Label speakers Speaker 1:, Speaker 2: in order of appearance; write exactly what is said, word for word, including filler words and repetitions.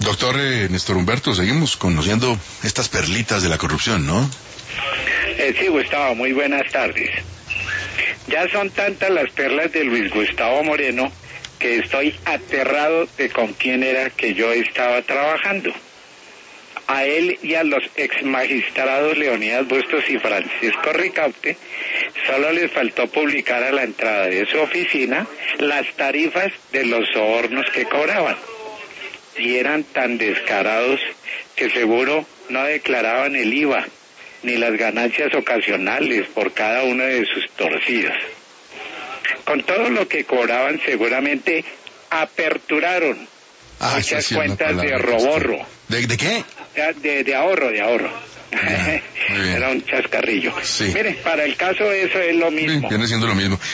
Speaker 1: Doctor eh, Néstor Humberto, seguimos conociendo estas perlitas de la corrupción, ¿no?
Speaker 2: Eh, sí, Gustavo, muy buenas tardes. Ya son tantas las perlas de Luis Gustavo Moreno que estoy aterrado de con quién era que yo estaba trabajando. A él y a los ex magistrados Leonidas Bustos y Francisco Ricaute solo les faltó publicar a la entrada de su oficina las tarifas de los sobornos que cobraban. Y eran tan descarados que seguro no declaraban el I V A ni las ganancias ocasionales por cada uno de sus torcidos. Con todo lo que cobraban seguramente aperturaron
Speaker 1: ah,
Speaker 2: muchas
Speaker 1: sí
Speaker 2: cuentas de roborro.
Speaker 1: ¿De, de qué?
Speaker 2: De, de ahorro, de ahorro.
Speaker 1: Ya,
Speaker 2: Era un chascarrillo.
Speaker 1: Sí.
Speaker 2: Mire, para el caso eso es lo mismo.
Speaker 1: Sí, viene siendo lo mismo.